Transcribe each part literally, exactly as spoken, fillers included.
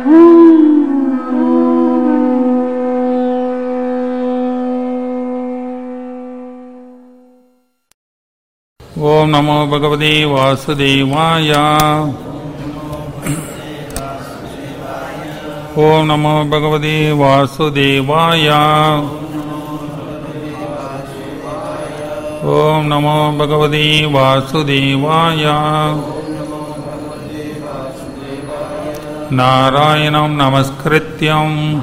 Om Namo Bhagavate Vasudevaya. Om Namo Bhagavate Vasudevaya. Om Namo Bhagavate Vasudevaya. Narayanam Namaskrityam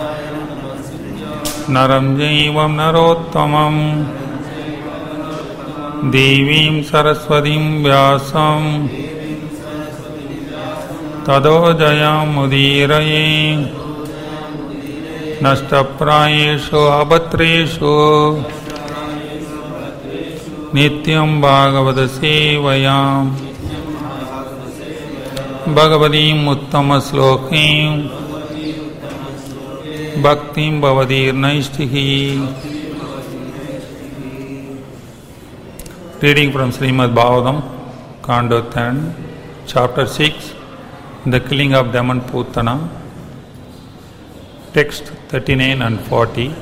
Naram Jaivam Narottamam Devim Saraswatim Vyasam Tado Jayam Mudiraye Nashtaprayeshu Abhatreshu Nityam Bhagavata Sevayam Bhagavatim Uttama Slokim Bhaktim Bhavadir Naishtihi. Reading from Srimad Bhagavatam, Canto ten, Chapter six, The Killing of Demon Putana, Text thirty-nine and forty.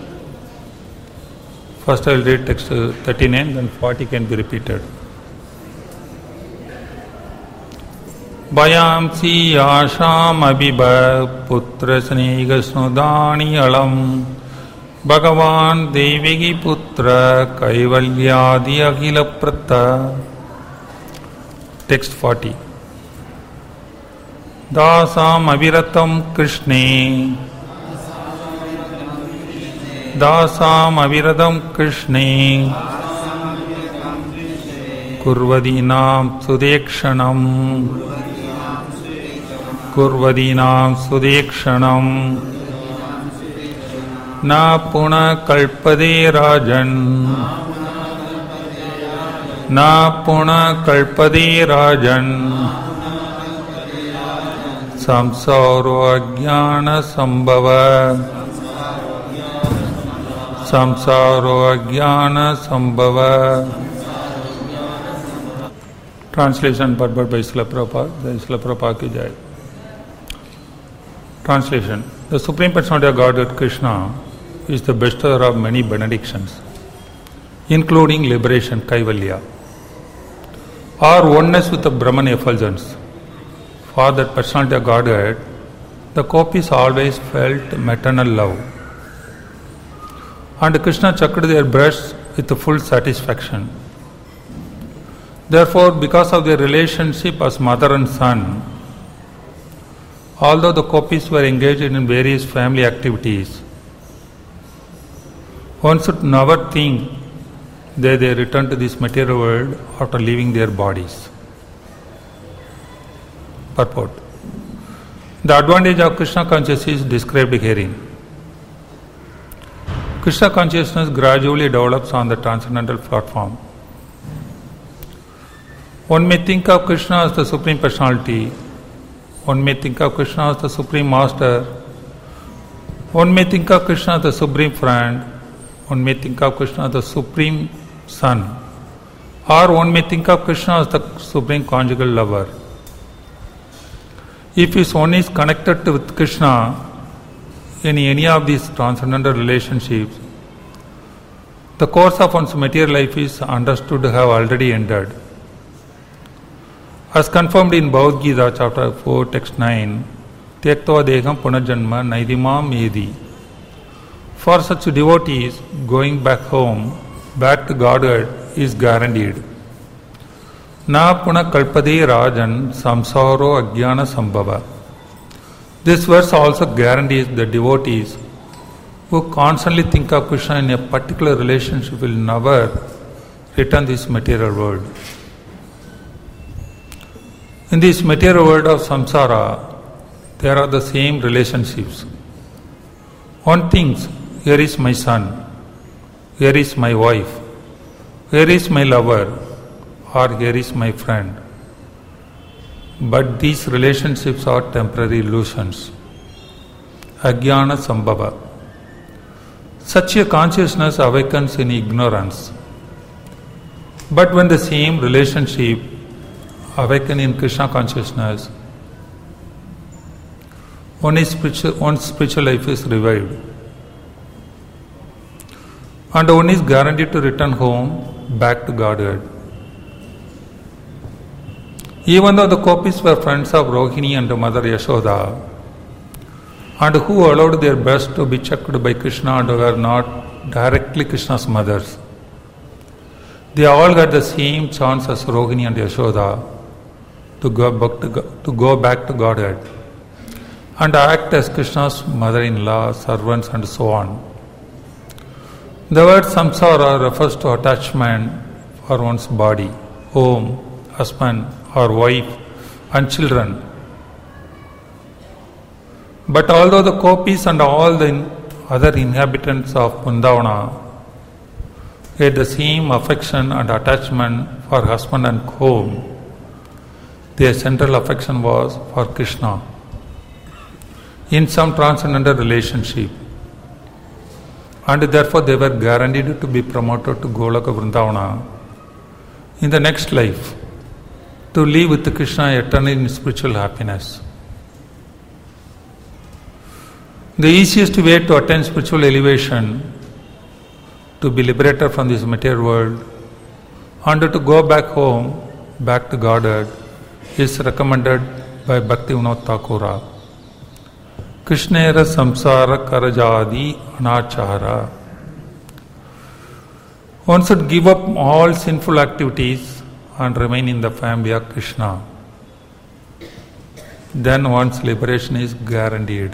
First I will read text thirty-nine, then forty can be repeated. Bhayamsi Asham Abhiba Putra Sniga Snudani Alam Bhagavan Devigi Putra Kaivalyadi Akhila Prata. Text forty. Dasam Aviratam Krishne Dasam Aviratam Krishne Kurvadinam Sudekshanam Kurvadinam Sudekshanam Na Puna Kalpade Rajan Na Puna Kalpade Rajan Samsaro Ajnana Sambhava Samsaro Ajnana Sambhava. Translation purport by Srila Prabhupada. The Srila Prabhupada ki jai. Translation. The Supreme Personality of Godhead Krishna is the bestower of many benedictions, including liberation, Kaivalya, or oneness with the Brahman effulgence. For that Personality of Godhead, the gopis always felt maternal love, and Krishna chucked their breasts with full satisfaction. Therefore, because of their relationship as mother and son, although the gopis were engaged in various family activities, one should never think that they return to this material world after leaving their bodies. Purport. The advantage of Krishna consciousness is described herein. Krishna consciousness gradually develops on the transcendental platform. One may think of Krishna as the Supreme Personality. One may think of Krishna as the Supreme Master. One may think of Krishna as the Supreme Friend. One may think of Krishna as the Supreme Son. Or one may think of Krishna as the Supreme Conjugal Lover. If his one is connected with Krishna in any of these transcendental relationships, the course of one's material life is understood to have already ended. As confirmed in Bhagavad Gita, chapter four, text nine, Tyaktva Deham Punarjanma Naidimam Edi. For such devotees, going back home, back to Godhead, is guaranteed. Na Puna Kalpade Rajan Samsaro Ajnana Sambhava. This verse also guarantees the devotees who constantly think of Krishna in a particular relationship will never return this material world. In this material world of samsara, there are the same relationships. One thinks, here is my son, here is my wife, here is my lover, or here is my friend. But these relationships are temporary illusions. Ajnana Sambhava. Such a consciousness awakens in ignorance. But when the same relationship awakens in Krishna consciousness, one's spiritual, one's spiritual life is revived. And one is guaranteed to return home back to Godhead. Even though the gopis were friends of Rohini and Mother Yashoda, and who allowed their best to be checked by Krishna and were not directly Krishna's mothers, they all got the same chance as Rohini and Yashoda to go back to, to, go back to Godhead and act as Krishna's mother-in-law, servants and so on. The word samsara refers to attachment for one's body, home, husband or wife and children. But although the gopis and all the other inhabitants of Vrindavana had the same affection and attachment for husband and home, their central affection was for Krishna in some transcendental relationship, and therefore they were guaranteed to be promoted to Goloka Vrindavana in the next life to live with Krishna eternally in spiritual happiness. The easiest way to attain spiritual elevation, to be liberated from this material world, and to go back home, back to Godhead, is recommended by Bhakti Vinod Thakura. Krishnera samsara karajadi anachara. One should give up all sinful activities and remain in the family of Krishna. Then one's liberation is guaranteed.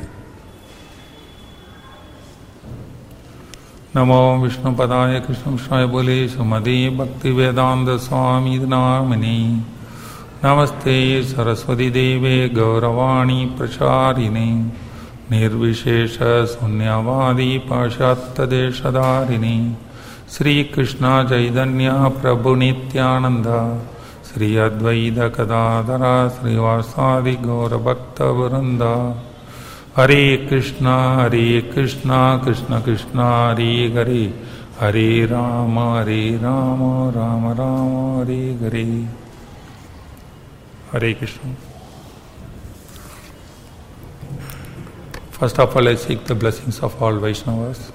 Namo Vishnu Padaya Krishna Vishnu Bole Sumadi Bhakti Vedanta Swami Namani Namaste Saraswati Deve Gauravani Pracharini Nirvishesha Sunyavadi Pashatta Deshadarini Sri Krishna Chaitanya Prabhu Nityananda Sri Advaita Kadadara Sri Vasadi Gaura Bhakta Vranda Hare Krishna, Hare Krishna, Krishna Krishna, Hare Hare, Hare Rama, Hare Rama, Rama Rama, Hare Hare. Hare Krishna. First of all, I seek the blessings of all Vaishnavas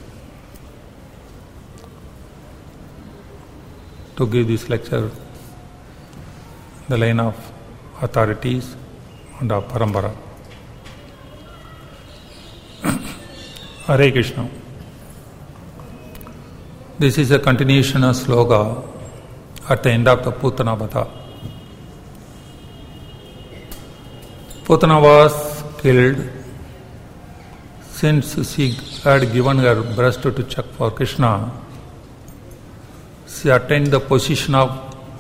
to give this lecture the line of authorities and of Parambara. Hare Krishna. This is a continuation of sloka at the end of the Putana Vada. Putana was killed since she had given her breast to check for Krishna. She attained the position of,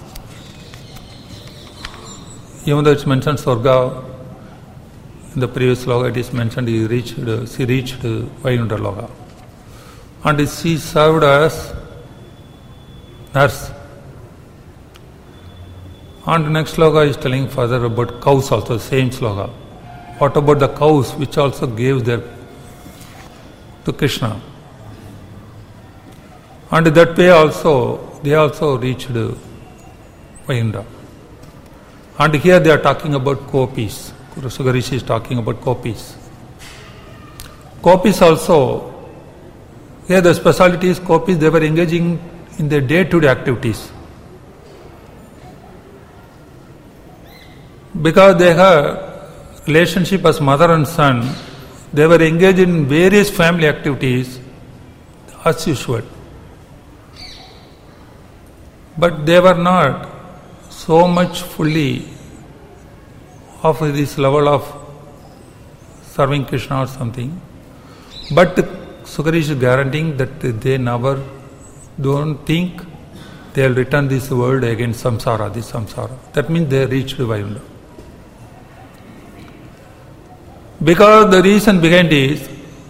even though it's mentioned Swarga, in the previous sloka it is mentioned he reached, she reached Vaikuntha Loka. And she served as nurse. And next sloka is telling further about cows also, same sloka. What about the cows which also gave their to Krishna? And that way also, they also reached Vaikuntha. And here they are talking about gopis. Sugarishi is talking about gopis. Gopis also, here the speciality is gopis, they were engaging in their day-to-day activities. Because they have relationship as mother and son, they were engaged in various family activities as usual. But they were not so much fully of this level of serving Krishna or something. But Sukarish is guaranteeing that they never don't think they will return this world again, samsara, this samsara. That means they reached Vaikuntha. Because the reason behind is,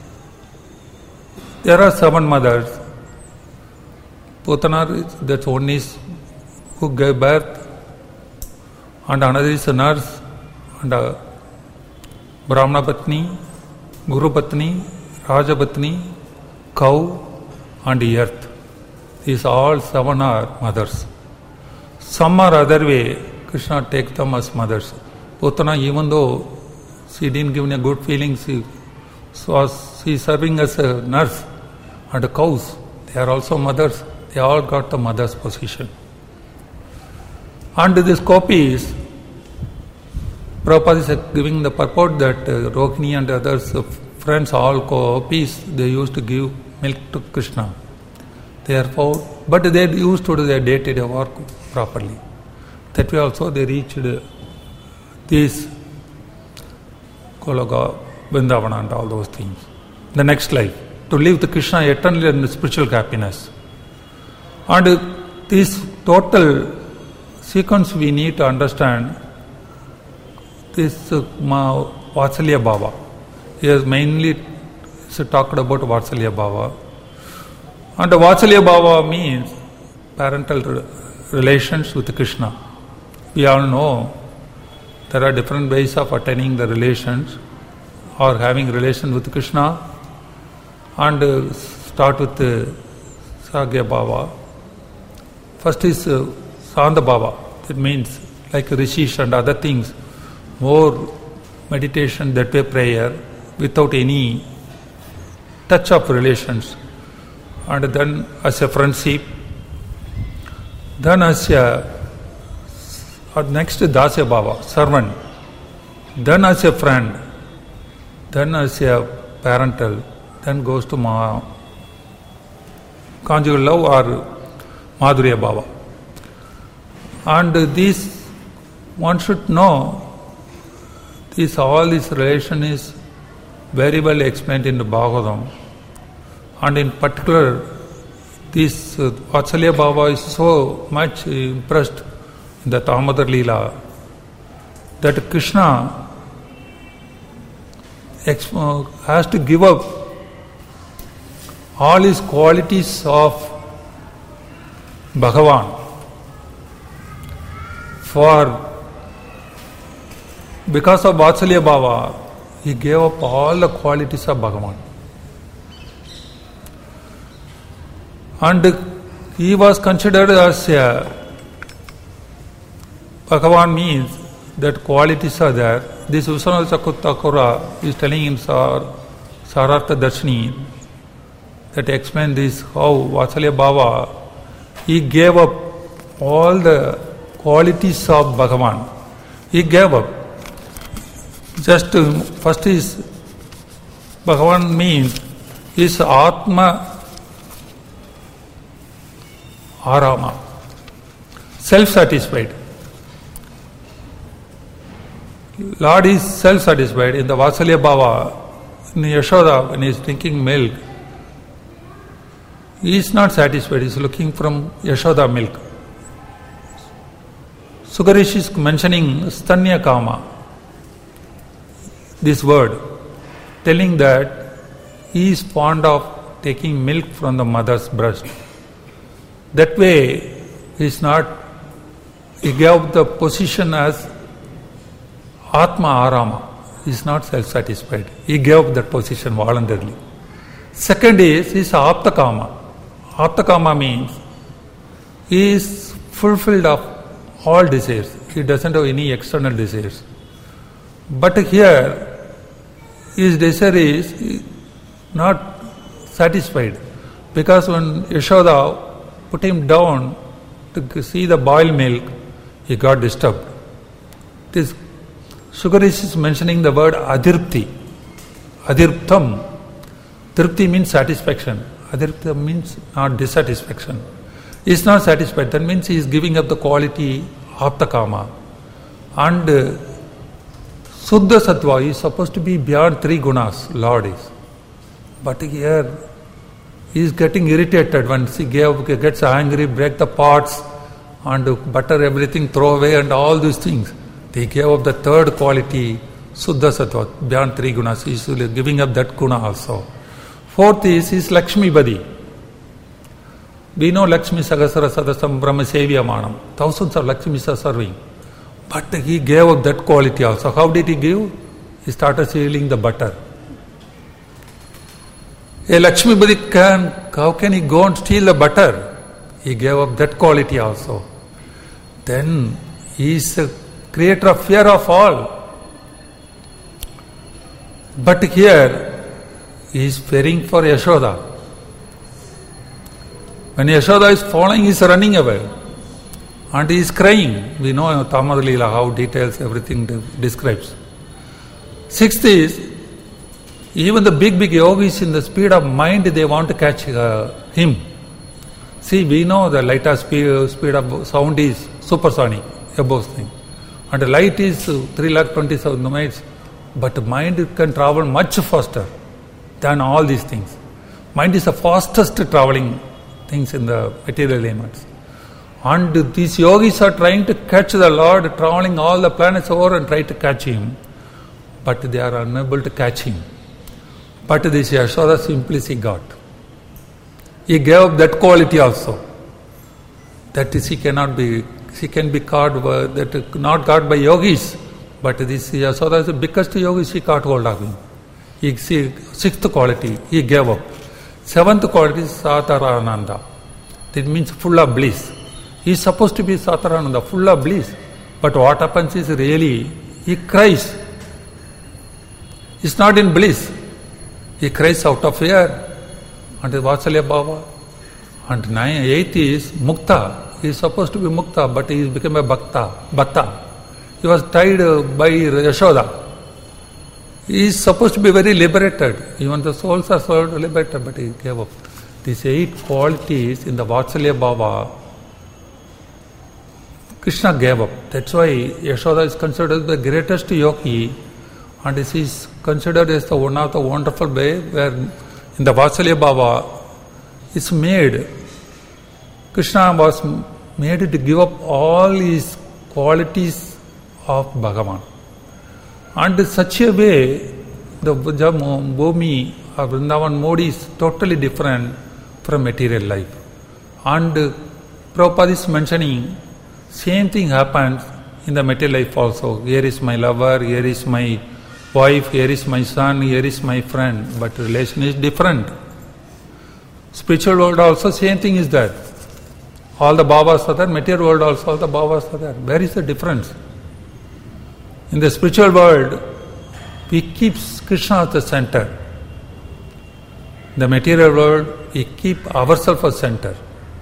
there are seven mothers. Putana, that one is who gave birth, and another is a nurse, and a Brahmana Patni, Guru Patni, Raja Patni, cow, and earth. These all seven are mothers. Some or other way, Krishna takes them as mothers. Putana, even though She didn't give any good feelings. She was she serving as a nurse, and the cows, they are also mothers. They all got the mother's position. And these copies, Prabhupada is giving the purport that uh, Rohini and others, uh, friends, all copies, they used to give milk to Krishna. Therefore, but they used to do their day-to-day work properly. That way also they reached uh, this Goloka, Vrindavana and all those things. The next life, to live the Krishna eternally in spiritual happiness. And uh, this total sequence we need to understand this uh, Vatsalya Bhava. He has mainly talked about Vatsalya Bhava. And the Vatsalya Bhava means parental re- relations with Krishna. We all know there are different ways of attaining the relations or having relation with Krishna. And uh, start with uh, Sagya Bhava. First is uh, Sanda Bhava. That means like Rishis and other things, more meditation, that way prayer, without any touch of relations. And then as a friendship, then as a or next Dasya Bhava, servant, then as a friend, then as a parental, then goes to ma, conjugal love or Madhurya Bhava. And this, one should know, this all this relation is very well explained in the Bhagavatam. And in particular, this uh, Vatsalya Bhava is so much impressed in the Damodar Leela that Krishna exp- has to give up all his qualities of Bhagavan for, because of Vatsalya Bhava, he gave up all the qualities of Bhagavan. And he was considered as a Bhagavan means that qualities are there. This Vishwanath Chakravarti is telling in Sar, Sarartha Darshini that explain this how Vatsalya Bhava, he gave up all the qualities of Bhagavan. He gave up. Just uh, first is Bhagavan means is Atma Arama, self-satisfied. Lord is self-satisfied. In the Vatsalya Bhava, in Yashoda, when he is drinking milk, he is not satisfied. He is looking from Yashoda milk. Sugarishi is mentioning Stanya Kama, this word, telling that he is fond of taking milk from the mother's breast. That way, he is not, he gave the position as Atma Arama. He is not self-satisfied. He gave that position voluntarily. Second is, he is Aptakama. Aptakama means he is fulfilled of all desires. He doesn't have any external desires. But here, his desire is not satisfied, because when Yashoda put him down to see the boiled milk, he got disturbed. This Sugarishi is mentioning the word Adhirpti. Adhirptam. Tripti means satisfaction. Adhirptam means not dissatisfaction. He is not satisfied. That means he is giving up the quality Aptakama. And uh, Suddha Sattva is supposed to be beyond three gunas, Lord is. But here he is getting irritated when he gave, gets angry, break the pots and butter everything, throw away and all these things. They gave up the third quality, Suddha Sattva, beyond three gunas. He is giving up that guna also. Fourth is, is Lakshmi Badi. We know Lakshmi Sagasara Sadasam Brahma Sevyamanam. Thousands of Lakshmis are serving. But he gave up that quality also. How did he give? He started stealing the butter. A Lakshmi Badi can, how can he go and steal the butter? He gave up that quality also. Then he is a creator of fear of all. But here, he is fearing for Yashoda. When Yashoda is falling, he is running away. And he is crying. We know Tamad Leela, how details everything describes. Sixth is, even the big, big yogis in the speed of mind, they want to catch uh, him. See, we know the light of speed, speed of sound is supersonic, above thing. And the light is three lakh twenty-seven miles. But mind can travel much faster than all these things. Mind is the fastest traveling things in the material elements. And these yogis are trying to catch the Lord, traveling all the planets over and try to catch him. But they are unable to catch him. But this Yashoda simply she got. He gave up that quality also. That she cannot be, she can be caught, by, that not caught by yogis. But this Yashoda is the biggest yogi, she caught hold of him. He, see, sixth quality, he gave up. Seventh quality is Satarananda. That means full of bliss. He is supposed to be Satarananda, full of bliss. But what happens is really, he cries. He is not in bliss. He cries out of fear. And Vatsalya Bhava. And nine, eighth is Mukta. He is supposed to be Mukta, but he has become a Bhakta, Bhatta. He was tied by Yashoda. He is supposed to be very liberated. Even the souls are so liberated, but he gave up. These eight qualities in the Vatsalya Bhava, Krishna gave up. That's why Yashoda is considered the greatest yogi, and she is considered as the one of the wonderful way where in the Vatsalya Bhava is made. Krishna was made to give up all his qualities of Bhagavan. And such a way, the Bhumi or Vrindavan mode is totally different from material life. And Prabhupada is mentioning, same thing happens in the material life also. Here is my lover, here is my wife, here is my son, here is my friend. But relation is different. Spiritual world also same thing is there. All the Babas are there, material world also all the Babas are there. Where is the difference? In the spiritual world, we keep Krishna at the center. In the material world, we keep ourselves as center.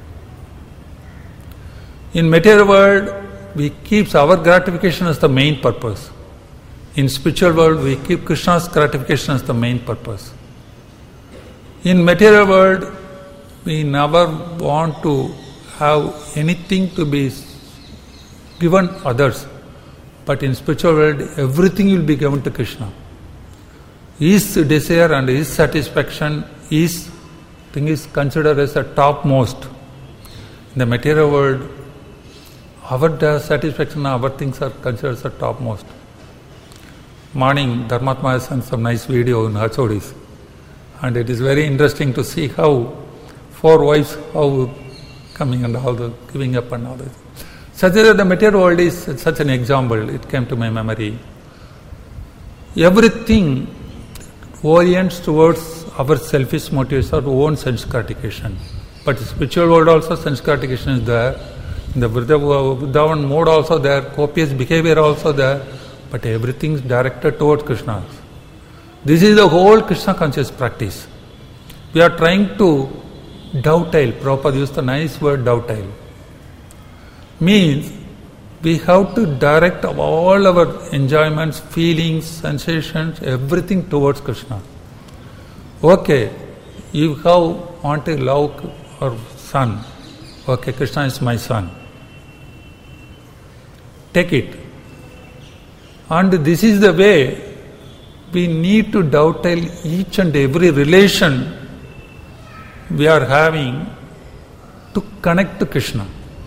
In material world, we keep our gratification as the main purpose. In spiritual world, we keep Krishna's gratification as the main purpose. In material world, we never want to have anything to be given others. But in spiritual world, everything will be given to Krishna. His desire and his satisfaction, his thing is considered as the topmost. In the material world, our satisfaction, our things are considered as the topmost. Morning, Dharmatma has sent some nice video in Hachodis. And it is very interesting to see how four wives, how coming and all the giving up and all that. Such that the material world is such an example, it came to my memory. Everything orients towards our selfish motives, our own sense gratification. But spiritual world also sense gratification is there. In the Vrindavan mode also there, copious behavior also there. But everything is directed towards Krishna. This is the whole Krishna conscious practice. We are trying to dovetail. Prabhupada used the nice word dovetail. Means we have to direct all our enjoyments, feelings, sensations, everything towards Krishna. Okay, you have want to love our son. Okay, Krishna is my son. Take it. And this is the way we need to dovetail each and every relation we are having to connect to Krishna.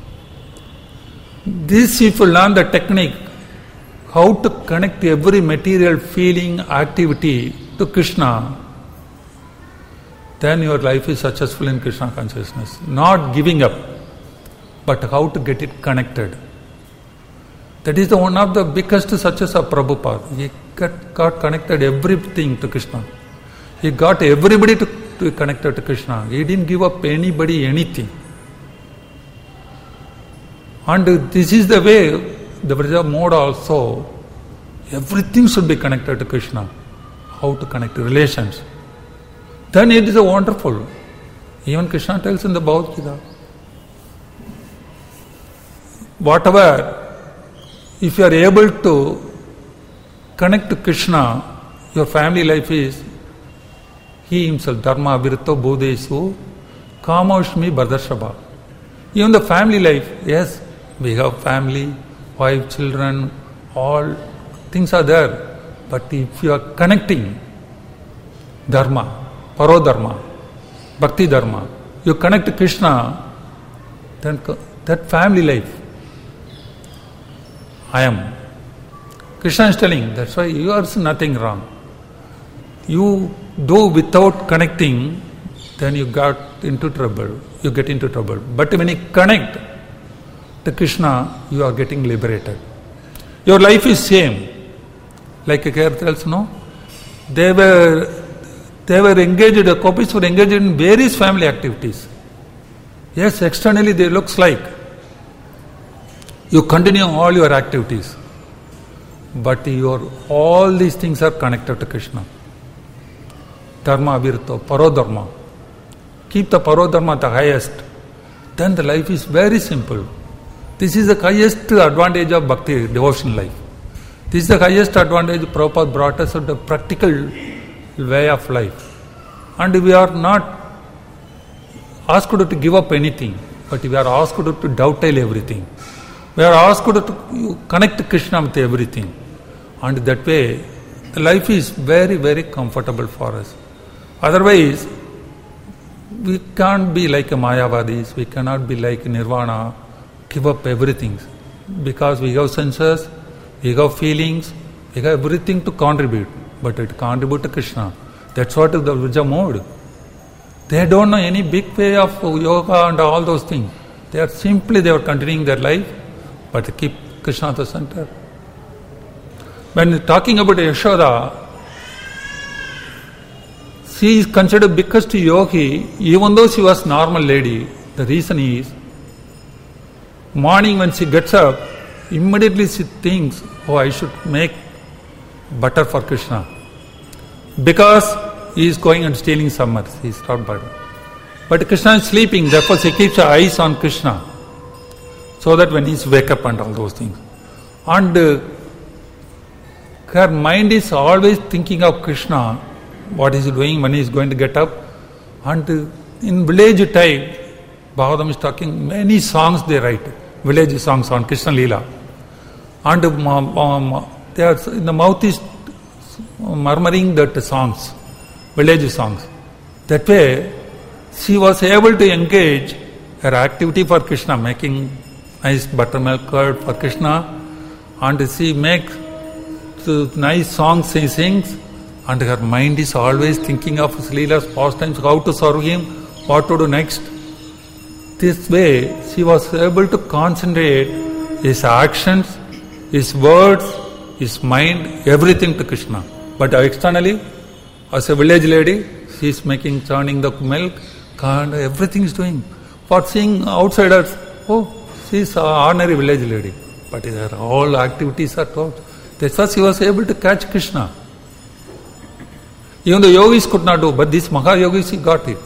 This, if you learn the technique, how to connect every material feeling, activity to Krishna, then your life is successful in Krishna consciousness. Not giving up, but how to get it connected. That is the one of the biggest success of Prabhupada. He got, got connected everything to Krishna. He got everybody to, to be connected to Krishna. He didn't give up anybody anything. And this is the way, the Vraja mode also, everything should be connected to Krishna. how to connect relations. Then it is a wonderful. Even Krishna tells in the Bhagavad Gita, whatever, if you are able to connect to Krishna, your family life is, he himself, Dharma Virto Bodhesu, Kamaushmi Bhardarshaba. Even the family life, yes, we have family, wife, children, all things are there. But if you are connecting Dharma, Parodharma, Bhakti Dharma, you connect to Krishna, then that family life, I am. Krishna is telling, that's why you are nothing wrong. You do without connecting, then you got into trouble. You get into trouble. But when you connect to Krishna, you are getting liberated. Your life is same. Like a Kerala tells, no? They were they were engaged, the gopis were engaged in various family activities. Yes, externally they looks like you continue all your activities. But your all these things are connected to Krishna. Dharma, Virto, Parodharma. Keep the Parodharma the highest. Then the life is very simple. This is the highest advantage of bhakti, devotion life. This is the highest advantage Prabhupada brought us of the practical way of life. And we are not asked to give up anything, but we are asked to dovetail everything. We are asked to connect Krishna with everything. And that way, the life is very, very comfortable for us. Otherwise, we can't be like a Mayavadis, we cannot be like Nirvana, give up everything. Because we have senses, we have feelings, we have everything to contribute, but it contribute to Krishna. That's what is the Vrija mode. They don't know any big way of yoga and all those things. They are simply, they are continuing their life, but they keep Krishna at the center. When talking about Yashoda, she is considered biggest yogi, even though she was normal lady. The reason is, morning when she gets up, immediately she thinks, oh, I should make butter for Krishna. Because he is going and stealing summers, he is not butter. But Krishna is sleeping, therefore she keeps her eyes on Krishna. So that when he is wake up and all those things. And uh, her mind is always thinking of Krishna, what is he doing when he is going to get up. And uh, in village type, Bhagavatam is talking, many songs they write, village songs on Krishna Leela. And um, um, they are, in the mouth is murmuring that songs, village songs. That way, she was able to engage her activity for Krishna, making nice buttermilk curd for Krishna, and she makes nice songs she sings, and her mind is always thinking of his Leela's pastimes, how to serve him, what to do next. This way, she was able to concentrate his actions, his words, his mind, everything to Krishna. But externally, as a village lady, she is making, churning the milk, and everything is doing. For seeing outsiders, oh, she is an ordinary village lady. But her all activities are taught. That's why she was able to catch Krishna. Even the yogis could not do, but this Mahayogis, he got it.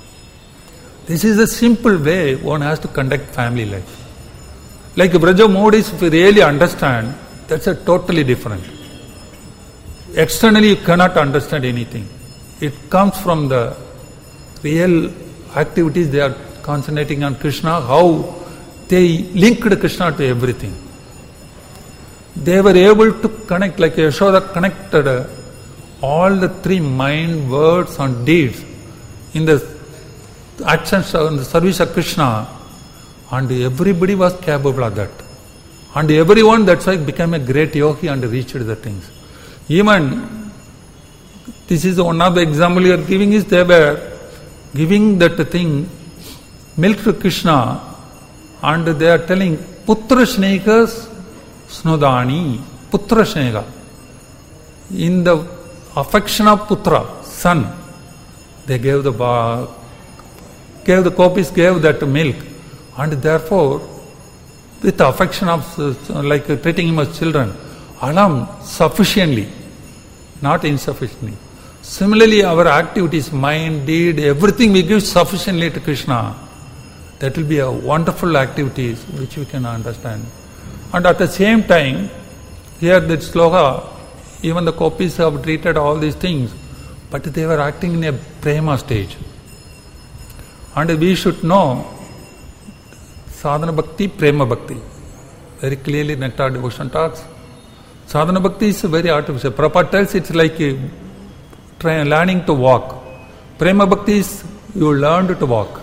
This is a simple way one has to conduct family life. Like Vraja mode is, if you really understand, that's a totally different. Externally you cannot understand anything. It comes from the real activities they are concentrating on Krishna, how they linked Krishna to everything. They were able to connect, like Yashoda connected all the three mind, words and deeds in the actions in the service of Krishna, and everybody was capable of that. And everyone, that's why became a great yogi and reached the things. Even, this is one of the examples you are giving, is they were giving that thing, milk to Krishna, and they are telling, Putra Shnekas Snodani, Putra Shnega. In the affection of Putra, son, they gave the gave the gopis gave that milk, and therefore, with the affection of, like treating him as children, Alam sufficiently. not insufficiently. Similarly, our activities, mind, deed, everything we give sufficiently to Krishna. That will be a wonderful activities which we can understand. And at the same time, here the sloka, even the gopis have treated all these things, but they were acting in a prema stage. And we should know sadhana bhakti, prema bhakti. Very clearly Nectar Devotion talks. Sadhana bhakti is very artificial. Prabhupada tells it's like try, learning to walk. Prema bhakti is you learned to walk.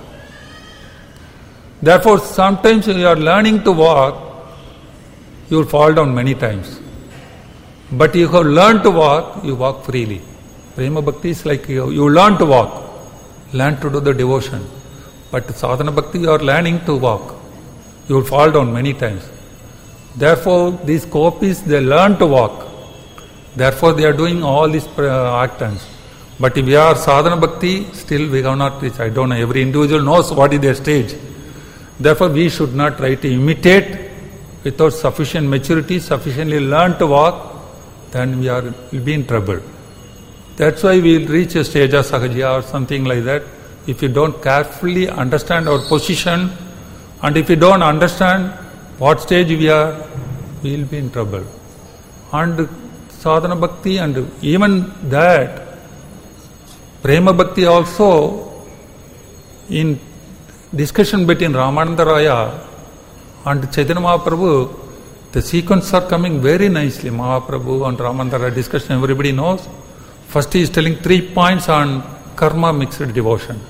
Therefore, sometimes when you are learning to walk, you will fall down many times. But you have learned to walk, you walk freely. Prema bhakti is like you, you learn to walk, learn to do the devotion. But sadhana bhakti, you are learning to walk. You will fall down many times. Therefore, these gopis, they learn to walk. Therefore, they are doing all these uh, actions. But if we are sadhana bhakti, still we have not reached. I don't know, every individual knows what is their stage. Therefore, we should not try to imitate without sufficient maturity, sufficiently learn to walk, then we are will be in trouble. That's why we will reach a stage of sahaja or something like that. If you don't carefully understand our position, and if you don't understand what stage we are, we will be in trouble. And sadhana bhakti, and even that, prema bhakti also, in discussion between Ramananda Raya and Chaitanya Mahaprabhu, the sequence are coming very nicely. Mahaprabhu and Ramananda Raya discussion, everybody knows. First he is telling three points on karma mixed devotion.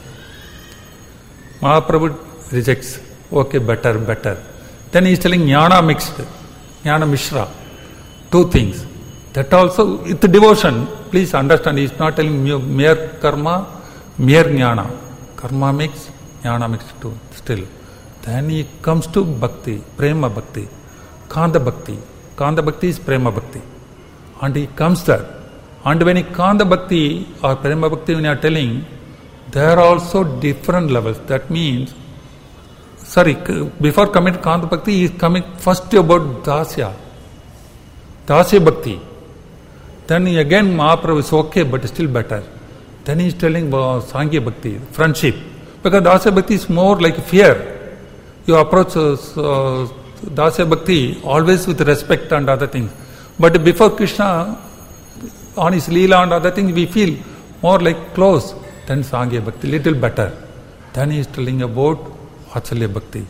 Mahaprabhu rejects. Okay, better, better. Then he is telling jnana mixed, jnana mishra. Two things. That also, with devotion, please understand, he is not telling mere karma, mere jnana. Karma mixed, jnana mixed too, still. Then he comes to bhakti, prema bhakti, kanda bhakti. Kanda bhakti is prema bhakti. And he comes there. And when he kanda bhakti or prema bhakti, when you are telling, there are also different levels. That means, sorry, before coming to kanda bhakti, he is coming first about dasya. Dasya bhakti. Then he again Mahaprabhu is okay, but still better. Then he is telling uh, Sankhya bhakti, friendship. Because dasya bhakti is more like fear. You approach uh, uh, dasya bhakti always with respect and other things. But before Krishna, on his leela and other things, we feel more like close than Sankhya bhakti, little better. Then he is telling about Vatsalya bhakti.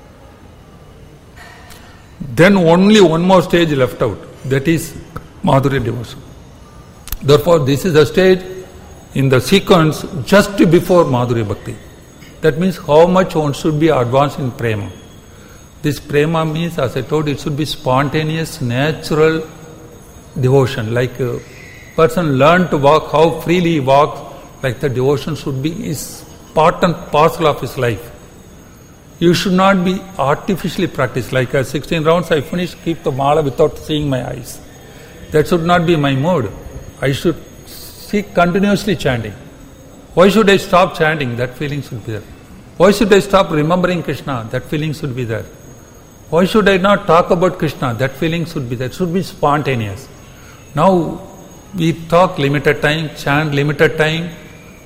Then only one more stage left out, that is Madhurya devotion. Therefore, this is a stage in the sequence just before Madhurya bhakti. That means how much one should be advanced in prema. This prema means, as I told you, it should be spontaneous, natural devotion. Like a person learn to walk, how freely he walks, like the devotion should be is part and parcel of his life. You should not be artificially practiced. Like uh, sixteen rounds I finished, keep the mala without seeing my eyes. That should not be my mood. I should see continuously chanting. Why should I stop chanting? That feeling should be there. Why should I stop remembering Krishna? That feeling should be there. Why should I not talk about Krishna? That feeling should be there. It should be spontaneous. Now we talk limited time, chant limited time,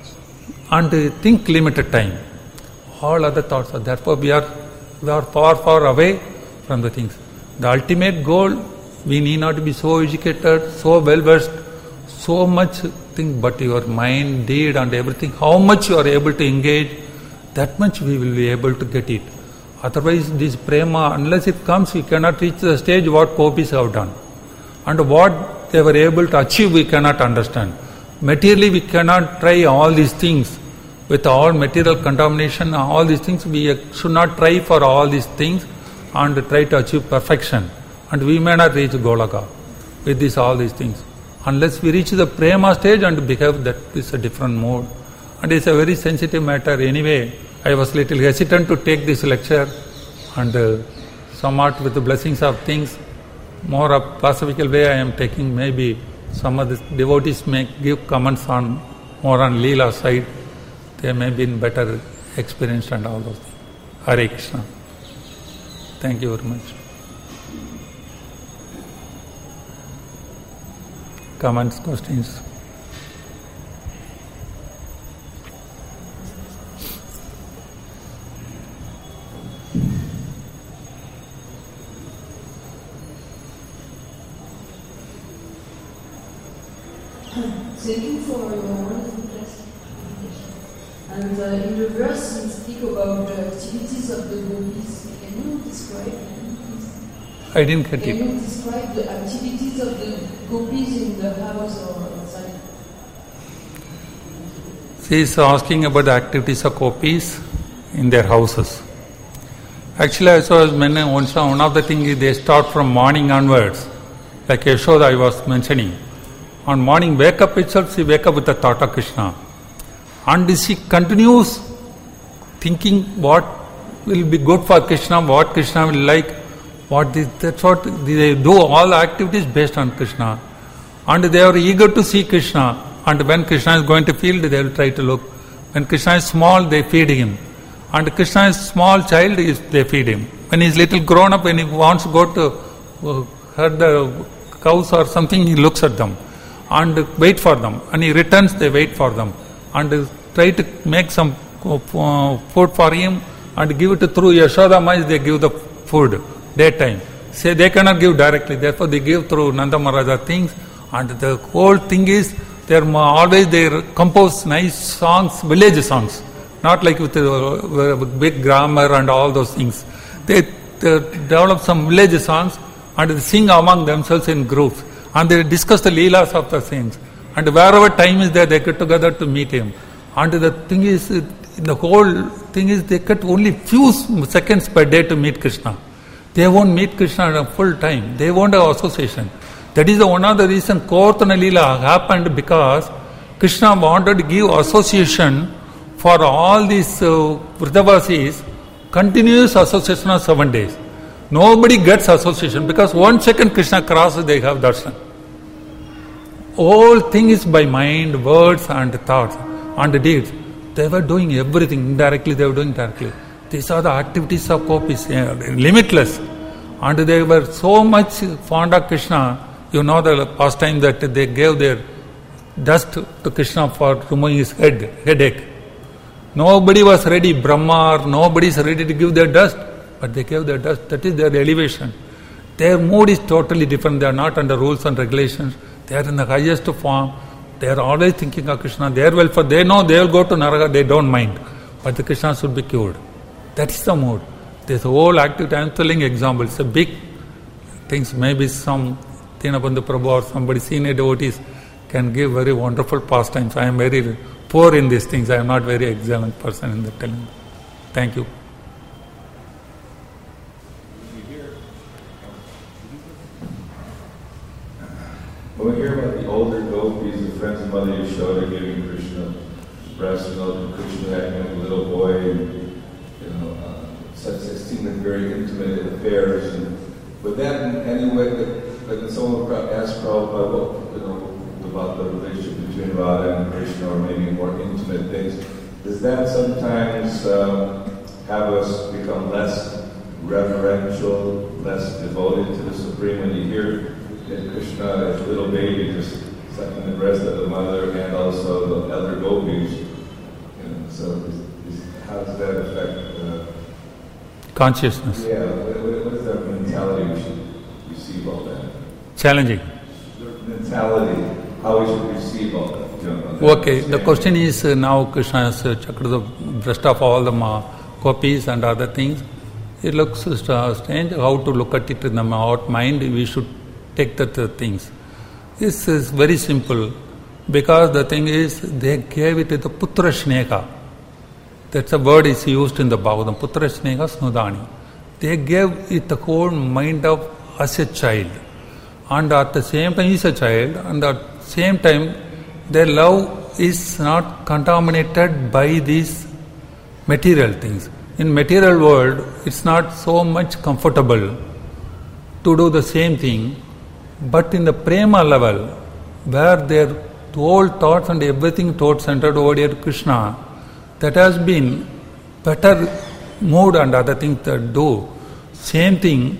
and think limited time. All other thoughts are therefore we are we are far far away from the things. The ultimate goal, we need not be so educated, so well versed, so much thing, but your mind, deed and everything, how much you are able to engage, that much we will be able to get it. Otherwise this prema, unless it comes, we cannot reach the stage what gopis have done. And what they were able to achieve, we cannot understand. Materially we cannot try all these things. With all material contamination, all these things, we should not try for all these things and try to achieve perfection. And we may not reach Golaka with this, all these things. Unless we reach the prema stage and behave, that is a different mode. And it's a very sensitive matter. Anyway, I was little hesitant to take this lecture, and uh, somewhat with the blessings of things, more of philosophical way I am taking. Maybe some of the devotees may give comments on more on Leela side. They may be in better experienced and all those things. Hare Krishna. Thank you very much. comments, questions? Thank you for your wonderful class. And uh, in the verse you speak about the activities of the gopis. Can you describe them, please? I didn't get Can it. you describe the activities of the gopis in the house or outside? She is asking about the activities of gopis in their houses. Actually, I saw one of the things is they start from morning onwards, like Yashoda I was mentioning. On morning wake up itself, she wake up with the thought of Krishna. And she continues thinking what will be good for Krishna, what Krishna will like, what this, that's what they do, all activities based on Krishna. And they are eager to see Krishna. And when Krishna is going to field, they will try to look. When Krishna is small, they feed him. And Krishna is small child, is they feed him. When he is little grown up, when he wants to go to uh, herd the cows or something, he looks at them and wait for them. And he returns, they wait for them. And try to make some uh, food for him and give it through Yashoda Mai, they give the food daytime. Say they cannot give directly, therefore they give through Nanda Maharaja things. And the whole thing is, they are always they compose nice songs, village songs, not like with uh, big grammar and all those things. They, they develop some village songs and they sing among themselves in groups. And they discuss the leelas of the things. And wherever time is there, they get together to meet him. And the thing is, the whole thing is, they get only few seconds per day to meet Krishna. They won't meet Krishna at full time. They won't have association. That is the one of the reason Kavartana Leela happened, because Krishna wanted to give association for all these uh, Vridavasis, continuous association of seven days. Nobody gets association because one second Krishna crosses, they have darshan. Whole thing is by mind, words and thoughts and deeds. They were doing everything indirectly, they were doing directly. These are the activities of gopis, uh, limitless. And they were so much fond of Krishna. You know the pastime that they gave their dust to Krishna for removing his head, headache. Nobody was ready, Brahma or nobody is ready to give their dust, but they gave their dust. That is their elevation. Their mood is totally different. They are not under rules and regulations. They are in the highest form. They are always thinking of Krishna. Their welfare, they know they will go to Naraka, they don't mind. But the Krishna should be cured. That is the mood. This whole activity, I am telling examples, a big things, maybe some Dinabandhu Prabhu or somebody, senior devotees, can give very wonderful pastimes. I am very poor in these things. I am not very excellent person in the telling. Thank you. When we hear about the older gopis, the friends of Mother Yashoda giving Krishna breast milk, and Krishna acting like a little boy, and, you know, uh, such as seem like very intimate affairs, and would that in any way, like when someone asked Prabhupada, well, you know, about the relationship between Radha and Krishna, or maybe more intimate things, does that sometimes um, have us become less reverential, less devoted to the Supreme when you hear that Krishna as a little baby just sucking the breast of the mother and also the other gopis? You know, so is, is, how does that affect uh, consciousness? Yeah, what, what is that mentality we should receive all that? Challenging. The mentality, how we should receive all that. You know, okay, the question is uh, now Krishna has uh, checked the breast of all the ma- gopis and other things. It looks uh, strange how to look at it in the out mind. We should take the uh, things. This is very simple, because the thing is they gave it to the Putra Sneha. That's a word is used in the Bhagavatam, Putra Sneha Snudani. They gave it the whole mind of as a child. And at the same time he is a child, and at the same time their love is not contaminated by these material things. In material world, it's not so much comfortable to do the same thing. But in the prema level, where their whole thoughts and everything towards centered over dear Krishna, that has been better mood and other things that do. Same thing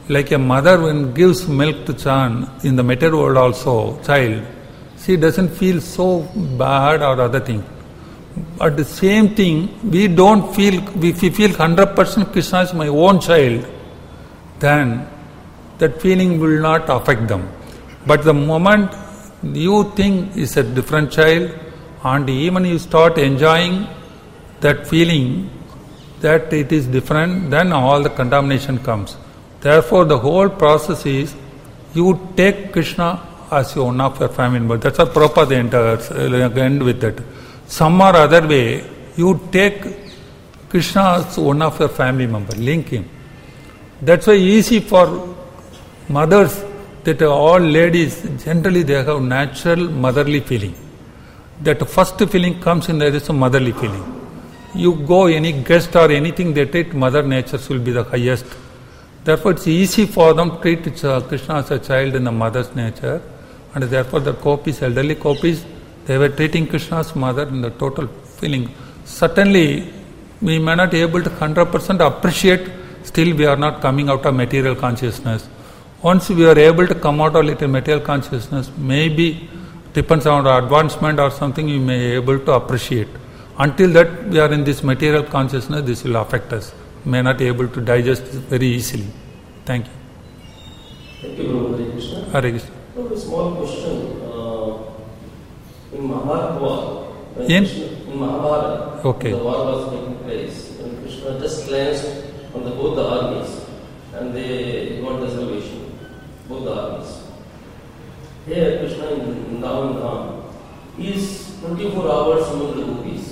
like a mother when gives milk to child in the material world also, child, she doesn't feel so bad or other thing. But the same thing, we don't feel, if we feel one hundred percent Krishna is my own child, then that feeling will not affect them. But the moment you think is a different child, and even you start enjoying that feeling that it is different, then all the contamination comes. Therefore, the whole process is you take Krishna as one of your family members. That's what Prabhupada enters, uh, end with it. Some or other way, you take Krishna as one of your family members, link him. That's why easy for mothers, that all ladies, generally they have natural motherly feeling. That first feeling comes in there is a motherly feeling. You go any guest or anything, they treat mother nature will be the highest. Therefore it's easy for them to treat Krishna as a child in the mother's nature, and therefore the gopis, elderly gopis, they were treating Krishna as mother in the total feeling. Certainly we may not be able to one hundred percent appreciate, still we are not coming out of material consciousness. Once we are able to come out of little material consciousness, maybe depends on our advancement or something, we may be able to appreciate. Until that we are in this material consciousness, this will affect us. We may not be able to digest it very easily. Thank you. Thank you, Guru Hare Krishna. Hare Krishna. So a small question. Uh, in Mahabharata war, when in? Krishna, in Mahabharata, okay. the war was taking place, and Krishna just glanced on the, both the armies, and they got the salvation, both the armies. Here, Krishna in Dham Dham is twenty-four hours among the gopis.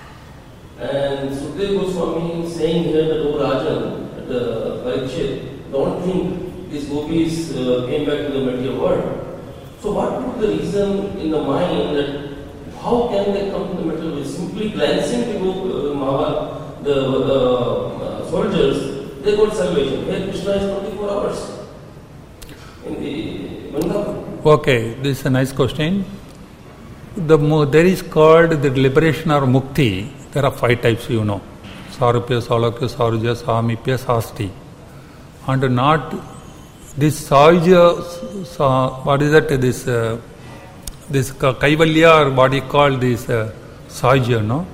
And Sukadeva Goswami is saying here that, O Rajan, at the Parikshit, don't think these gopis uh, came back to the material world. So what put the reason in the mind that how can they come to the material world? Simply glancing to uh, Mahabharata, the uh, uh, soldiers, they got salvation. Here Krishna is twenty-four hours in the Vrindavan. Okay, this is a nice question. The there is called the liberation or mukti. There are five types, you know. Sarupya, Salakya, Sarujya, Samipya, Sasti. And not this Sarujya, sa, what is that? This uh, this Kaivalya, or what you call this uh, Sarujya, no?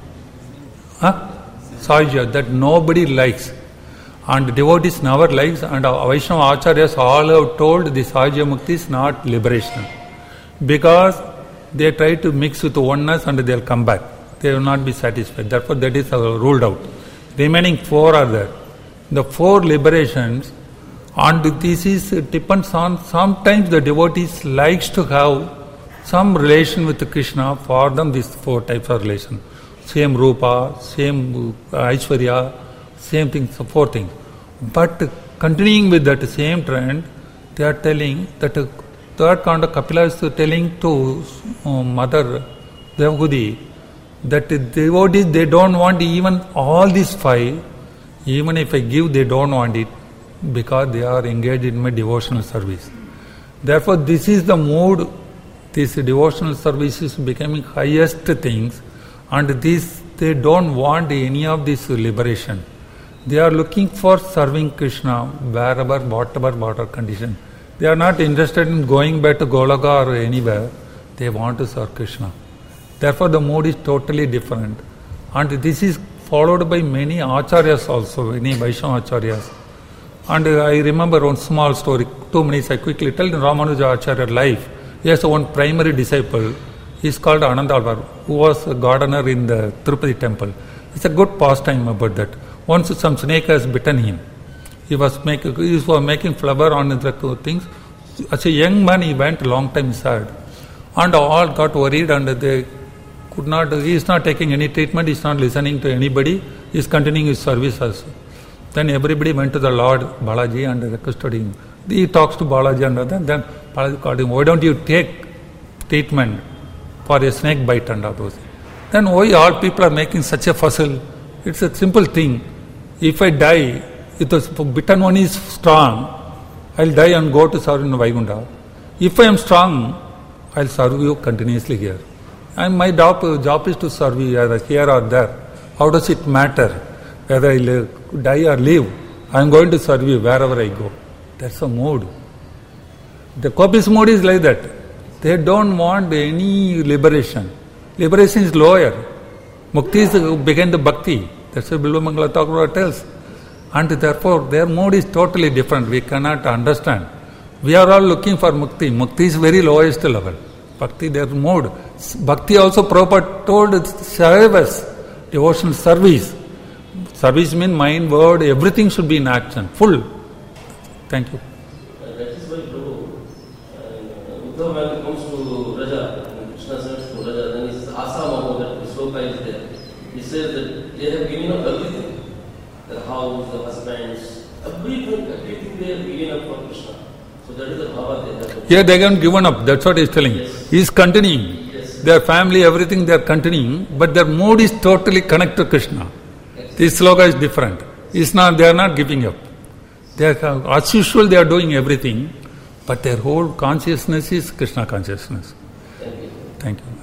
Huh? Sarujya, that nobody likes. And devotees never likes, and Vaishnava Acharyas all have told the Sarujya Mukti is not liberation. Because they try to mix with oneness and they will come back. They will not be satisfied. Therefore, that is ruled out. Remaining four are there. The four liberations, and this is depends on, sometimes the devotees likes to have some relation with Krishna. For them, these four types of relation. Same Rupa, same Aishwarya, same thing, so four things. But continuing with that same trend, they are telling that third kind of Kapila is telling to um, Mother Devagudi that devotees, they don't want even all these five. Even if I give, they don't want it, because they are engaged in my devotional service. Therefore, this is the mood. This devotional service is becoming highest things, and this they don't want any of this liberation. They are looking for serving Krishna wherever, whatever, whatever condition. They are not interested in going back to Goloka or anywhere. They want to serve Krishna. Therefore, the mood is totally different. And this is followed by many acharyas also, many Vaishnava acharyas. And I remember one small story, two minutes I quickly tell. In Ramanuja Acharya life, he has one primary disciple. He is called Anandalvar, who was a gardener in the Tirupati temple. It's a good pastime about that. Once some snake has bitten him. He was making, he was making flower on the things. As a young man, he went a long time inside. And all got worried, and they could not, he is not taking any treatment, he is not listening to anybody, he is continuing his service also. Then everybody went to the Lord Balaji and requested him. He talks to Balaji and other, then Balaji called him, why don't you take treatment for a snake bite and all those things. Then why all people are making such a fussle? It's a simple thing. If I die, if the bitten one is strong, I'll die and go to serve in Vaikuntha. If I am strong, I'll serve you continuously here. And my job, job is to serve you either here or there. How does it matter whether I live, die or live? I am going to serve you wherever I go. That's a mood. The gopis' mood is like that. They don't want any liberation. Liberation is lower. Mukti is begin the bhakti. That's what Bilva Mangala Thakur tells. And therefore their mood is totally different. We cannot understand. We are all looking for mukti. Mukti is very lowest level. Bhakti, their mood. Bhakti also Prabhupada told service, devotional service. Service means mind, word, everything should be in action. Full. Thank you. Uh, that is why Prabhu, uh, Uddhava when it comes to Raja, and Krishna says to Raja, then his Asama, that the sloka is there. He says that they have given up everything. The house, the husbands, everything, everything they have given up for Krishna. So that is the bhava they have. Yeah, they haven't given up. That's what he is telling. Yes. He is continuing. Yes. Their family, everything they are continuing, but their mood is totally connected to Krishna. Yes. This sloka is different. It's not, they are not giving up. They are, as usual, they are doing everything, but their whole consciousness is Krishna consciousness. Thank you. Thank you.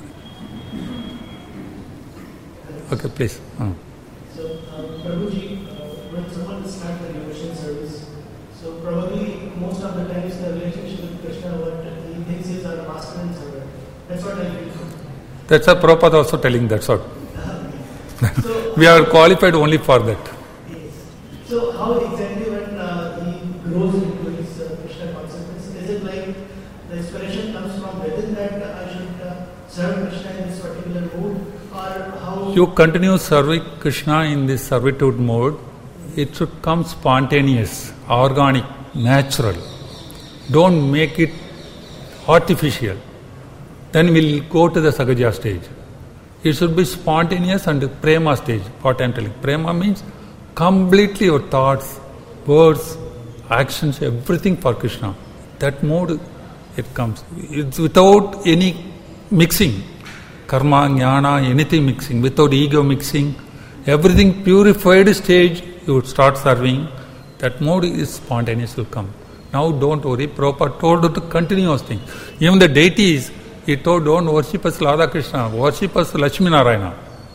Okay, please. Uh. So, um, Prabhuji, uh, when someone starts the devotion service, so probably most of the times the relationship with Krishna, what he thinks is our master and servant. That's what I feel. That's what Prabhupada also telling, that's what. So, We are qualified only for that. yes. So, how exactly when uh, he grows into his uh, Krishna consciousness, is it like the inspiration comes from within that uh, I should uh, serve Krishna in this particular mood, or how? You continue serving Krishna in this servitude mode, it should come spontaneous, organic, natural. Don't make it artificial. Then we'll go to the Sagaja stage. It should be spontaneous and prema stage, what I am telling. Prema means completely your thoughts, words, actions, everything for Krishna. That mode, it comes. It's without any mixing. Karma, jnana, anything mixing, without ego mixing. Everything purified stage, you would start serving. That mode is spontaneous, will come. Now don't worry, Prabhupada told you to continue those things. Even the deities, he told, don't worship us Radha Krishna, worship us Lakshmi Narayana.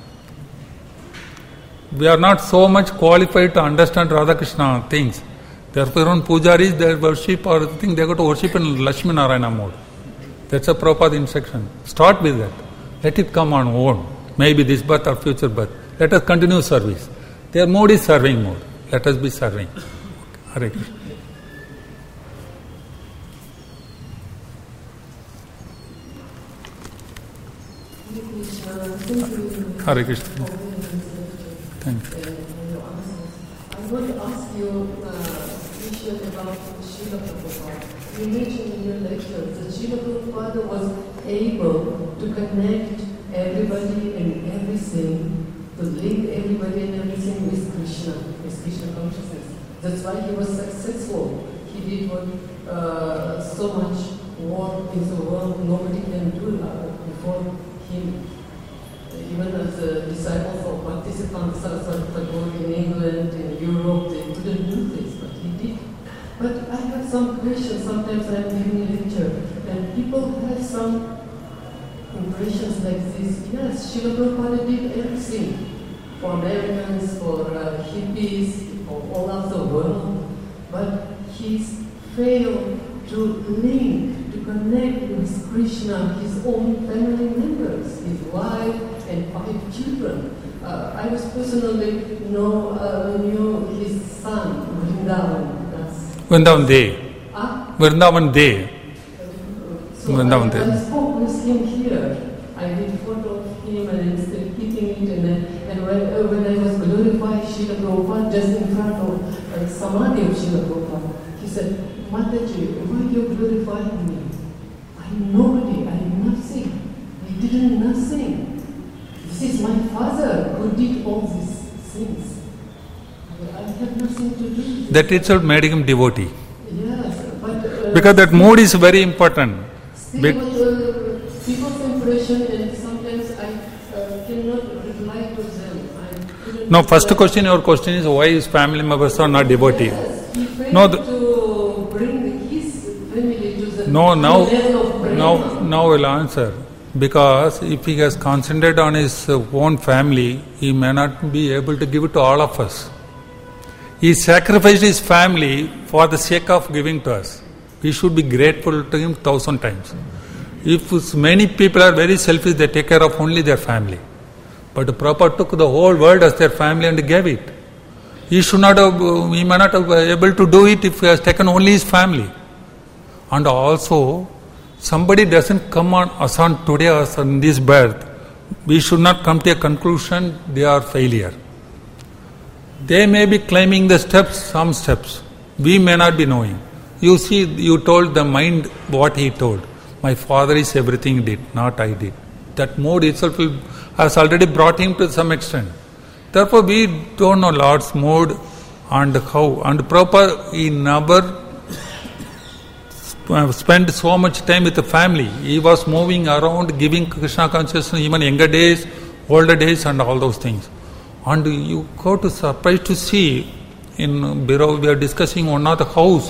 We are not so much qualified to understand Radha Krishna things. Therefore, on pujaris, they worship or thing, they got to worship in Lakshmi Narayana mode. That's a Prabhupada instruction. Start with that. Let it come on own. Maybe this birth or future birth. Let us continue service. Their mode is serving mode. Let us be serving. Hare Krishna. Hare Krishna. Thank you. I want to ask you a question about Srila Prabhupada. You mentioned in your lecture that Srila Prabhupada was able to connect everybody and everything, to link everybody and everything with Krishna, with Krishna consciousness. That's why he was successful. He did what uh, so much work in the world nobody can do uh, before him. Even as uh, disciples of Bhaktisiddhanta Saraswati Thakur in England, in Europe, they couldn't do this, but he did. But I have some questions. Sometimes I'm giving a lecture, and people have some impressions like this. Yes, Srila Prabhupada did everything for Americans, for uh, hippies, for all of the world, but he's failed to link, to connect with Krishna, his own family members, his wife and five children. Uh, I was personally know, uh, knew his son, Vrindavan. That's Vrindavan De. Ah? Vrindavan De. So Vrindavan I, I De. spoke with him here. I did photo of him and I'm still keeping it. And, uh, and when, uh, when I was glorifying Srila Prabhupada just in front of uh, Samadhi of Srila Prabhupada, he said, Mataji, why you glorifying me? I'm nobody, I'm nothing. I did nothing. This is my father who did all these things. I have nothing to do with That itself made him devotee. Yes, but... Uh, Because that mood is very important. Still, Big- uh, people's impression, and sometimes I uh, cannot reply to them. I couldn't No, first reply. question, your question is why his family members are not devotee? Yes, he failed No, the- to bring his family to the No, now, level of prema. now, now we'll answer. Because if he has concentrated on his own family, he may not be able to give it to all of us. He sacrificed his family for the sake of giving to us. We should be grateful to him thousand times. If many people are very selfish, they take care of only their family. But Prabhupada took the whole world as their family and gave it. He should not have, he may not have been able to do it if he has taken only his family. And also, somebody doesn't come on us on today or on this birth, we should not come to a conclusion they are failure. They may be climbing the steps, some steps. We may not be knowing. You see, you told the mind what he told. My father is everything he did, not I did. That mode itself will, has already brought him to some extent. Therefore, we don't know Lord's mode and how. And Prabhupada, he never spent so much time with the family. He was moving around, giving Krishna consciousness, even younger days, older days, and all those things. And you go to surprise to see, in Biro, we are discussing one of the house,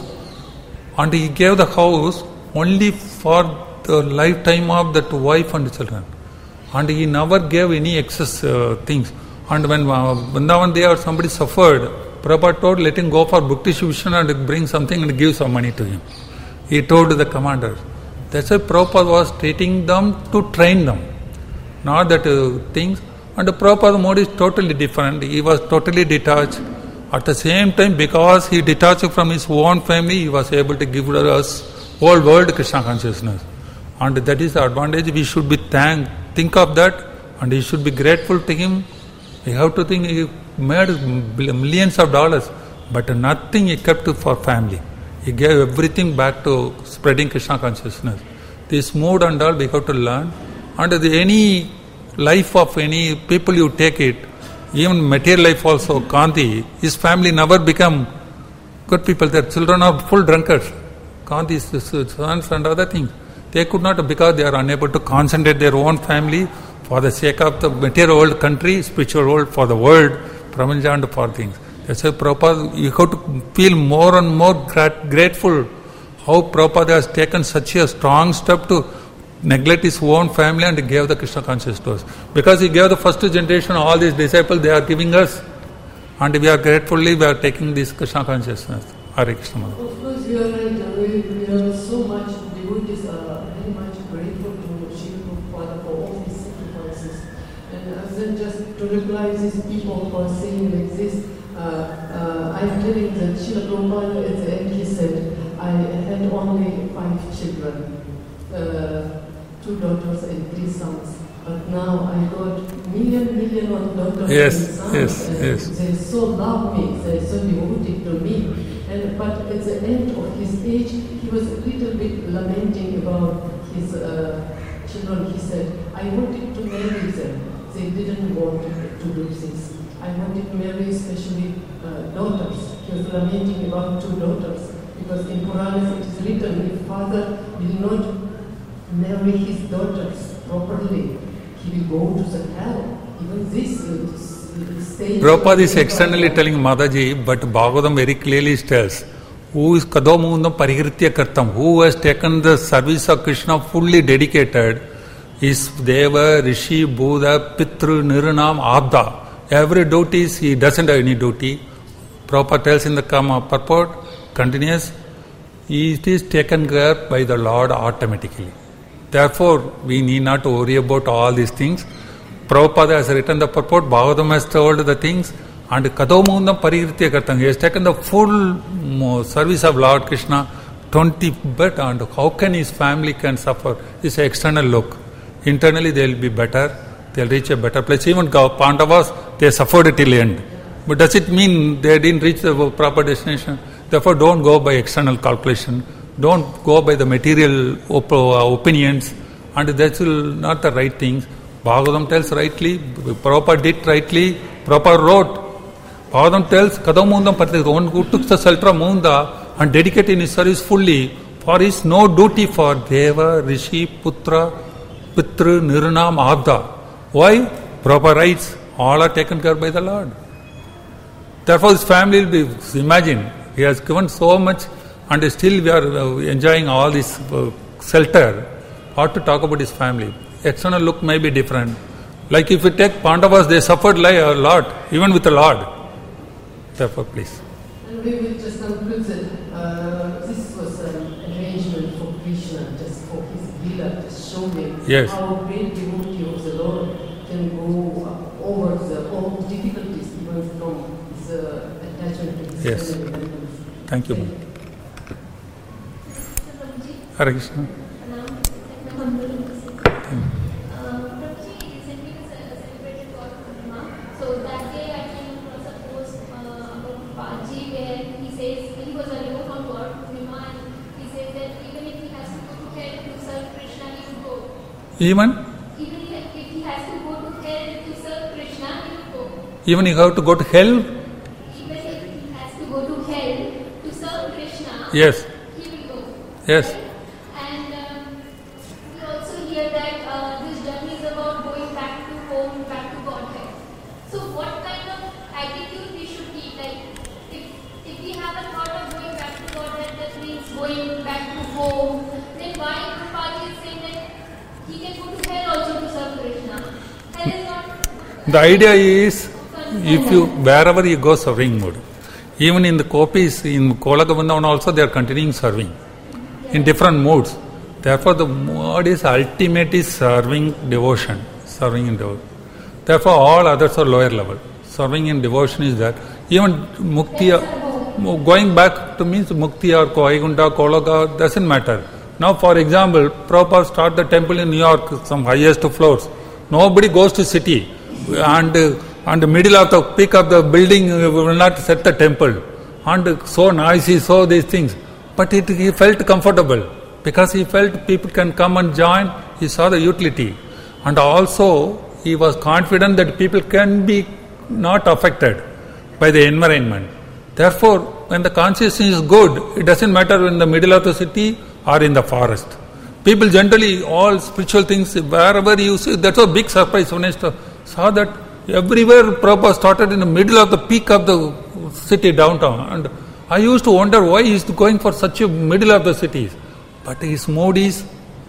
and he gave the house only for the lifetime of that wife and children. And he never gave any excess uh, things. And when uh, Vrindavan there or somebody suffered, Prabhupada told, let him go for book distribution and bring something and give some money to him. He told the commander. That's why Prabhupada was treating them to train them, not that uh, things. And the Prabhupada mode is totally different. He was totally detached. At the same time, because he detached from his own family, he was able to give us whole world Krishna consciousness. And that is the advantage. We should be thank, think of that, and we should be grateful to him. We have to think he made millions of dollars, but nothing he kept for family. He gave everything back to spreading Krishna consciousness. This mood and all we have to learn. And the, any life of any people you take it, even material life also, Kanti, his family never become good people. Their children are full drunkards. Kanti's sons and other things. They could not, because they are unable to concentrate their own family for the sake of the material world country, spiritual world, for the world, Pramanja and for things. That's why Prabhupada, you have to feel more and more grat- grateful how Prabhupada has taken such a strong step to neglect his own family and gave the Krishna consciousness to us. Because he gave the first generation, all these disciples, they are giving us. And we are gratefully, we are taking this Krishna consciousness. Hare Krishna. Of course, you are right. We, we are so much devotees are very much grateful to Srila Prabhupada for all his sacrifices. And as in just to reply to these people who are saying like this, uh, uh, I'm telling that Srila Prabhupada at the end he said, I had only five children, uh, two daughters and three sons. But now I got million, million of daughters yes, and sons. Yes, and yes. They so love me, they so devoted to me. And, but at the end of his age, he was a little bit lamenting about his uh, children. He said, I wanted to marry them. They didn't want to do this. I wanted to marry especially uh, daughters. He was lamenting about two daughters. Because in Quran it is written, if father will not marry his daughters properly, he will go to the hell. Even this uh, stage... Prabhupada is externally telling Mataji, but Bhagavatam very clearly tells, who is Kadomundam Parihritya Kartam, who has taken the service of Krishna fully dedicated, is Deva, Rishi, Buddha, Pitru, Niranam, Abda. Every duty is, he doesn't have any duty. Prabhupada tells in the Kama purport, continuous, it is taken care by the Lord automatically. Therefore, we need not worry about all these things. Prabhupada has written the purport, Bhagavatam has told the things, and Kadomundam Parihritya Kartam. He has taken the full service of Lord Krishna, twenty, but and how can his family can suffer? It's an external look. Internally they will be better, they will reach a better place. Even Pandavas, they suffered till the end. But does it mean they didn't reach the proper destination? Therefore, don't go by external calculation. Don't go by the material op- opinions, and that's not the right things. Bhagavatam tells rightly, Prabhupada did rightly, Prabhupada wrote. Bhagavatam tells, Kadamundam Parithita, one who took the shelter of Munda and dedicated his service fully, for his no duty for Deva, Rishi, Putra, Pitru, Niranam, Abda. Why? Prabhupada writes, all are taken care by the Lord. Therefore, his family will be, imagine, he has given so much, and still we are enjoying all this uh, shelter. How to talk about his family? External look may be different. Like if you take Pandavas, they suffered like a lot, even with the Lord. Therefore, please. we will just conclude that uh, this was an arrangement for Krishna, just for his Leela, just showing Yes. how great devotee of the Lord can go uh, over the all difficulties, even from his uh, attachment to his Yes. family. Thank you. Hare Krishna. So that day I came across a post uh, about Baji where he says he was a remote on God Purnima, and he says that even if he has to go to hell to serve Krishna, he will go. Even? Even if if he has to go to hell to serve Krishna, he will go. Even you have to go to hell? Even if he has to go to hell to serve Krishna, Yes. he will go. Yes. Right? And um, we also hear that uh, this journey is about going back to home, back to Godhead. So what kind of attitude we should keep? Like, if, if we have a thought of going back to Godhead, that means going back to home, then why Prabhupada is saying that he can go to hell also to serve Krishna? Hell is not... The idea is, if you, wherever you go, serving mode. Even in the Kopis, in Kolagavandavan also, they are continuing serving in different modes. Therefore, the mode is ultimate is serving devotion, serving in devotion. Therefore, all others are lower level. Serving in devotion is that. Even mukti, going back to means mukti or Vaikuntha, Kolaga, doesn't matter. Now, for example, Prabhupada start the temple in New York, some highest floors. Nobody goes to city, and uh, and the middle of the peak of the building uh, will not set the temple, and uh, so noisy, so these things. But it, he felt comfortable because he felt people can come and join. He saw the utility, and also he was confident that people can be not affected by the environment. Therefore, when the consciousness is good, it doesn't matter in the middle of the city or in the forest. People generally, all spiritual things, wherever you see, that's a big surprise when I saw that everywhere Prabhupada started in the middle of the peak of the city downtown. And I used to wonder why he is going for such a middle of the cities. But his mood is,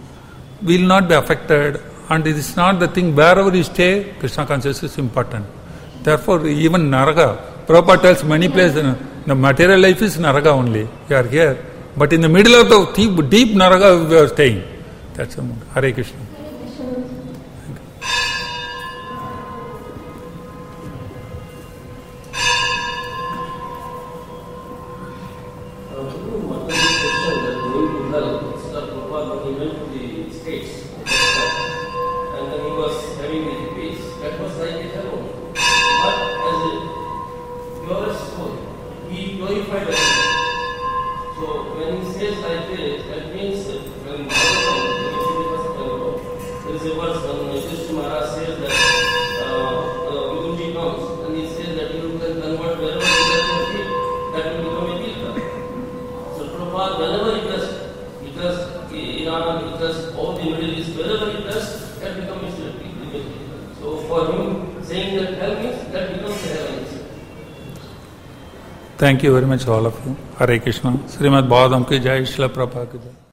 will not be affected, and it is not the thing, wherever you stay, Krishna consciousness is important. Therefore, even Naraga, Prabhupada tells many places, the material life is Naraga only, we are here. But in the middle of the deep, deep Naraga, we are staying. That's the mood. Hare Krishna. Thank you very much, all of you. Hare Krishna. Srimad Bhagavatam ki jai, Srila Prabhupada ki jai.